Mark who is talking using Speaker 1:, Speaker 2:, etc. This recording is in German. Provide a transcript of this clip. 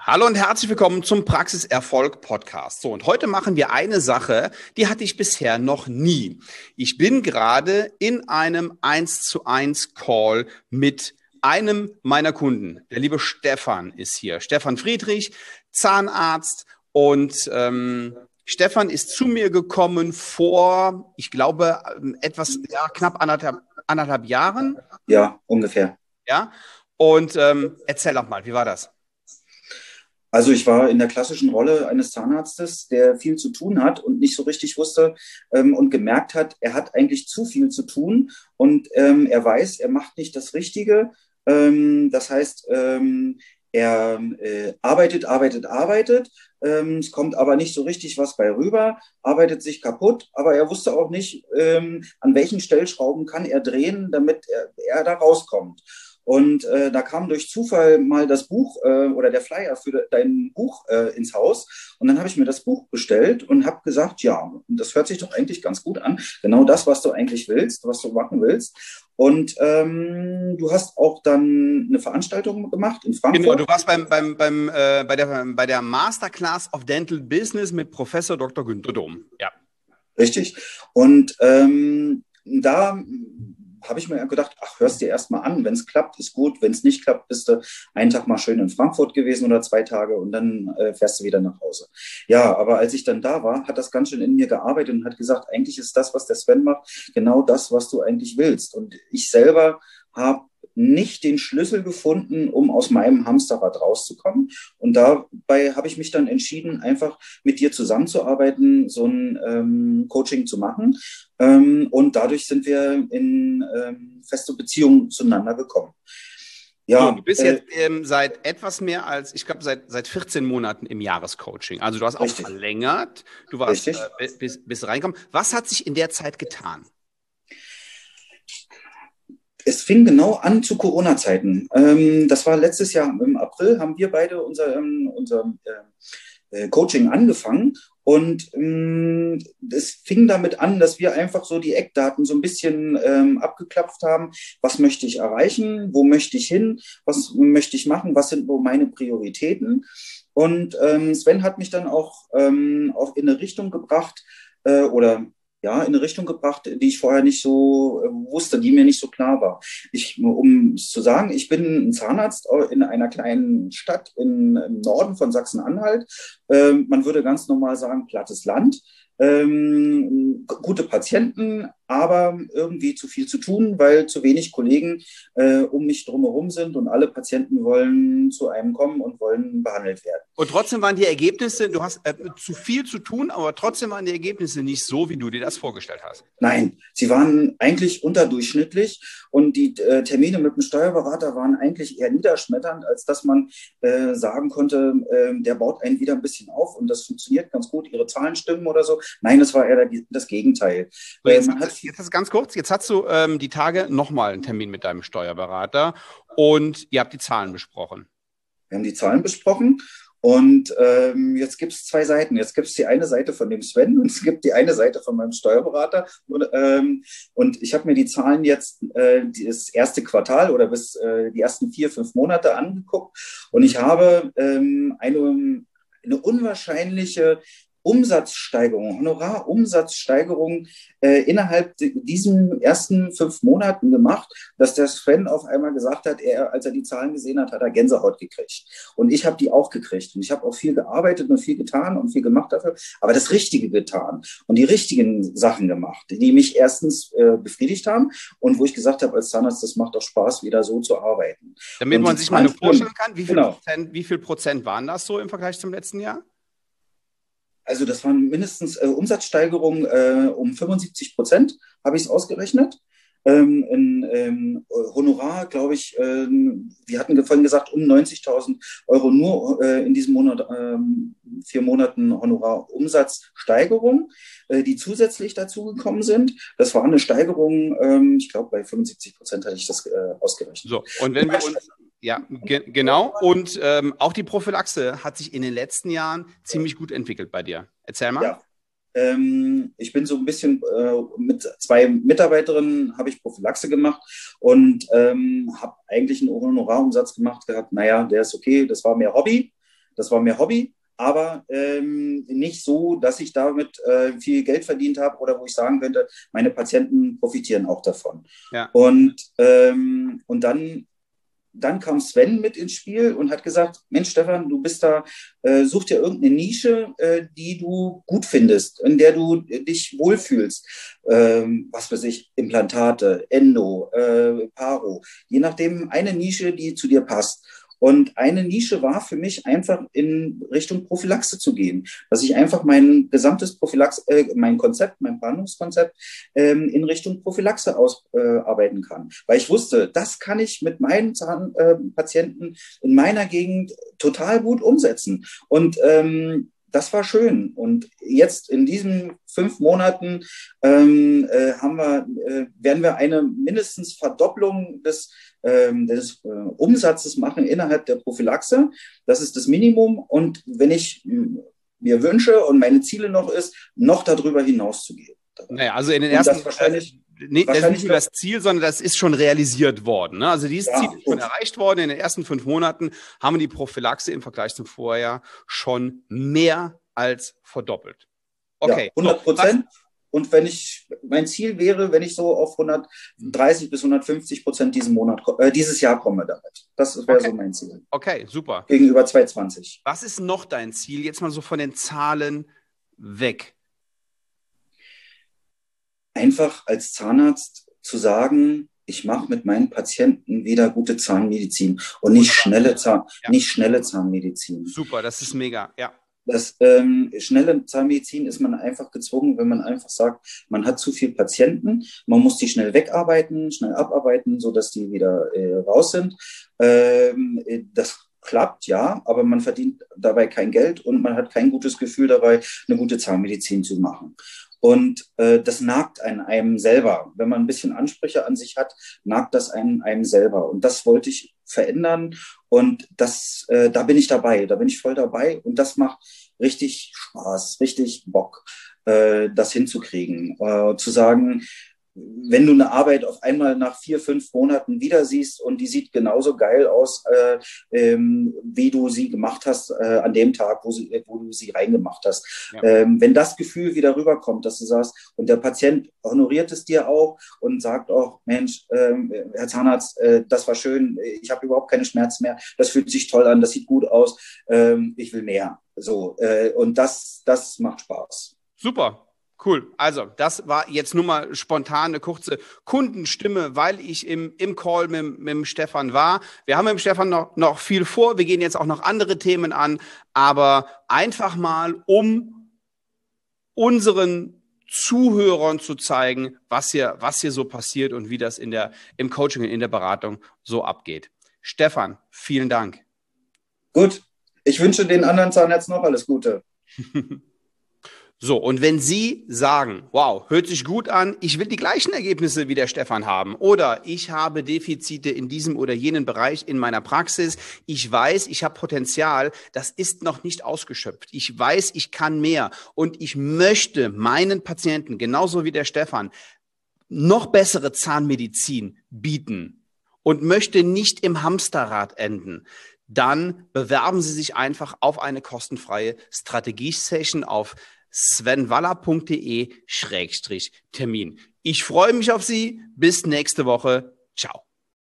Speaker 1: Hallo und herzlich willkommen zum Praxiserfolg Podcast. So, und heute machen wir eine Sache, die hatte ich bisher noch nie. Ich bin gerade in einem 1:1 Call mit einem meiner Kunden. Der liebe Stefan ist hier. Stefan Friedrich, Zahnarzt. Und Stefan ist zu mir gekommen vor, ich glaube, knapp anderthalb Jahren.
Speaker 2: Ja, ungefähr.
Speaker 1: Ja. Und erzähl doch mal, wie war das?
Speaker 2: Also ich war in der klassischen Rolle eines Zahnarztes, der viel zu tun hat und nicht so richtig wusste und gemerkt hat, er hat eigentlich zu viel zu tun und er weiß, er macht nicht das Richtige. Das heißt, er arbeitet. Es kommt aber nicht so richtig was bei rüber, arbeitet sich kaputt, aber er wusste auch nicht, an welchen Stellschrauben kann er drehen, damit er da rauskommt. Und da kam durch Zufall mal das Buch oder der Flyer für dein Buch ins Haus. Und dann habe ich mir das Buch bestellt und habe gesagt, ja, das hört sich doch eigentlich ganz gut an. Genau das, was du eigentlich willst, was du machen willst. Und du hast auch dann eine Veranstaltung gemacht in Frankfurt.
Speaker 1: Genau, du warst bei der Masterclass of Dental Business mit Professor Dr. Günther Dom. Ja.
Speaker 2: Richtig. Und da habe ich mir gedacht, ach, hörst dir erst mal an, wenn es klappt, ist gut, wenn es nicht klappt, bist du einen Tag mal schön in Frankfurt gewesen oder 2 Tage und dann fährst du wieder nach Hause. Ja, aber als ich dann da war, hat das ganz schön in mir gearbeitet und hat gesagt, eigentlich ist das, was der Sven macht, genau das, was du eigentlich willst. Und ich selber habe nicht den Schlüssel gefunden, um aus meinem Hamsterrad rauszukommen. Und dabei habe ich mich dann entschieden, einfach mit dir zusammenzuarbeiten, so ein Coaching zu machen. Und dadurch sind wir in feste Beziehungen zueinander gekommen.
Speaker 1: Ja, so, du bist jetzt seit etwas mehr als, ich glaube, seit 14 Monaten im Jahrescoaching. Also du hast auch richtig verlängert, du warst bis reinkommen. Was hat sich in der Zeit getan?
Speaker 2: Es fing genau an zu Corona-Zeiten. Das war letztes Jahr im April, haben wir beide unser Coaching angefangen. Und es fing damit an, dass wir einfach so die Eckdaten so ein bisschen abgeklopft haben. Was möchte ich erreichen? Wo möchte ich hin? Was möchte ich machen? Was sind so meine Prioritäten? Und Sven hat mich dann auch in eine Richtung gebracht in eine Richtung gebracht, die ich vorher nicht so wusste, die mir nicht so klar war. Um es zu sagen, ich bin ein Zahnarzt in einer kleinen Stadt im Norden von Sachsen-Anhalt. Man würde ganz normal sagen, plattes Land. Gute Patienten, aber irgendwie zu viel zu tun, weil zu wenig Kollegen um mich drumherum sind und alle Patienten wollen zu einem kommen und wollen behandelt werden.
Speaker 1: Und trotzdem waren die Ergebnisse, du hast zu viel zu tun, aber trotzdem waren die Ergebnisse nicht so, wie du dir das vorgestellt hast.
Speaker 2: Nein, sie waren eigentlich unterdurchschnittlich und die Termine mit dem Steuerberater waren eigentlich eher niederschmetternd, als dass man sagen konnte, der baut einen wieder ein bisschen auf und das funktioniert ganz gut, ihre Zahlen stimmen oder so. Nein, das war eher das Gegenteil.
Speaker 1: So, jetzt ganz kurz, jetzt hast du die Tage nochmal einen Termin mit deinem Steuerberater und ihr habt die Zahlen besprochen.
Speaker 2: Wir haben die Zahlen besprochen und jetzt gibt es 2 Seiten. Jetzt gibt es die eine Seite von dem Sven und es gibt die eine Seite von meinem Steuerberater. Und ich habe mir die Zahlen jetzt das erste Quartal oder bis die ersten 4, 5 Monate angeguckt und ich habe eine unwahrscheinliche Honorarumsatzsteigerung innerhalb diesen ersten 5 Monaten gemacht, dass der Sven auf einmal gesagt hat, als er die Zahlen gesehen hat, hat er Gänsehaut gekriegt. Und ich habe die auch gekriegt. Und ich habe auch viel gearbeitet und viel getan und viel gemacht dafür, aber das Richtige getan und die richtigen Sachen gemacht, die mich erstens befriedigt haben und wo ich gesagt habe als Zahnarzt, das macht doch Spaß, wieder so zu arbeiten.
Speaker 1: Damit man sich mal vorstellen kann, wie viel Prozent waren das so im Vergleich zum letzten Jahr?
Speaker 2: Also das waren mindestens Umsatzsteigerungen um 75%, habe ich es ausgerechnet. Honorar, glaube ich, wir hatten vorhin gesagt, um 90.000 Euro nur in diesem Monat, 4 Monaten Honorarumsatzsteigerung, die zusätzlich dazugekommen sind. Das war eine Steigerung, ich glaube, bei 75% hatte ich das ausgerechnet.
Speaker 1: So, und wenn wir uns... Ja, genau. Und auch die Prophylaxe hat sich in den letzten Jahren ziemlich gut entwickelt bei dir. Erzähl mal.
Speaker 2: Ja. Ich bin so ein bisschen mit 2 Mitarbeiterinnen habe ich Prophylaxe gemacht und habe eigentlich einen Honorarumsatz gemacht gehabt. Naja, der ist okay, das war mehr Hobby. Das war mehr Hobby, aber nicht so, dass ich damit viel Geld verdient habe oder wo ich sagen könnte, meine Patienten profitieren auch davon.
Speaker 1: Ja.
Speaker 2: Und dann kam Sven mit ins Spiel und hat gesagt, Mensch, Stefan, du bist da, such dir irgendeine Nische, die du gut findest, in der du dich wohlfühlst. Was weiß ich, Implantate, Endo, Paro, je nachdem eine Nische, die zu dir passt. Und eine Nische war für mich einfach in Richtung Prophylaxe zu gehen, dass ich einfach mein gesamtes mein Konzept, mein Behandlungskonzept in Richtung Prophylaxe ausarbeiten kann. Weil ich wusste, das kann ich mit meinen Zahnpatienten in meiner Gegend total gut umsetzen. Und das war schön. Und jetzt in diesen 5 Monaten werden wir eine mindestens Verdopplung des Umsatzes machen innerhalb der Prophylaxe. Das ist das Minimum. Und wenn ich mir wünsche und meine Ziele noch ist, noch darüber hinaus zu gehen.
Speaker 1: Naja, also in den ersten... Das wahrscheinlich das ist nicht nur das Ziel, sondern das ist schon realisiert worden. Ne? Also dieses Ziel ist schon erreicht worden. In den ersten 5 Monaten haben wir die Prophylaxe im Vergleich zum Vorjahr schon mehr als verdoppelt. Okay.
Speaker 2: Ja, 100%. Und mein Ziel wäre, wenn ich so auf 130 bis 150% dieses Jahr komme damit. Das wäre so mein Ziel.
Speaker 1: Okay, super.
Speaker 2: Gegenüber 2020.
Speaker 1: Was ist noch dein Ziel? Jetzt mal so von den Zahlen weg.
Speaker 2: Einfach als Zahnarzt zu sagen, ich mache mit meinen Patienten wieder gute Zahnmedizin und nicht schnelle Zahnmedizin.
Speaker 1: Super, das ist mega, ja.
Speaker 2: Das schnelle Zahnmedizin ist man einfach gezwungen, wenn man einfach sagt, man hat zu viele Patienten, man muss die schnell wegarbeiten, schnell abarbeiten, sodass die wieder raus sind. Das klappt, ja, aber man verdient dabei kein Geld und man hat kein gutes Gefühl dabei, eine gute Zahnmedizin zu machen. Und das nagt an einem selber. Wenn man ein bisschen Ansprüche an sich hat, nagt das an einem selber. Und das wollte ich verändern. Und da bin ich dabei. Da bin ich voll dabei. Und das macht richtig Spaß, richtig Bock, das hinzukriegen. Zu sagen, wenn du eine Arbeit auf einmal nach 4, 5 Monaten wieder siehst und die sieht genauso geil aus, wie du sie gemacht hast an dem Tag, wo du sie reingemacht hast. Ja. Wenn das Gefühl wieder rüberkommt, dass du sagst, und der Patient honoriert es dir auch und sagt auch, Mensch, Herr Zahnarzt, das war schön, ich habe überhaupt keine Schmerzen mehr, das fühlt sich toll an, das sieht gut aus, ich will mehr. So, und das macht Spaß.
Speaker 1: Super. Cool. Also, das war jetzt nur mal spontan eine kurze Kundenstimme, weil ich im Call mit dem Stefan war. Wir haben mit dem Stefan noch viel vor. Wir gehen jetzt auch noch andere Themen an, aber einfach mal, um unseren Zuhörern zu zeigen, was hier so passiert und wie das im Coaching und in der Beratung so abgeht. Stefan, vielen Dank.
Speaker 2: Gut. Ich wünsche den anderen Zahnärzten noch alles Gute.
Speaker 1: So, und wenn Sie sagen, wow, hört sich gut an, ich will die gleichen Ergebnisse wie der Stefan haben oder ich habe Defizite in diesem oder jenen Bereich in meiner Praxis, ich weiß, ich habe Potenzial, das ist noch nicht ausgeschöpft. Ich weiß, ich kann mehr und ich möchte meinen Patienten, genauso wie der Stefan, noch bessere Zahnmedizin bieten und möchte nicht im Hamsterrad enden. Dann bewerben Sie sich einfach auf eine kostenfreie Strategie-Session auf svenwaller.de/Termin. Ich freue mich auf Sie. Bis nächste Woche. Ciao.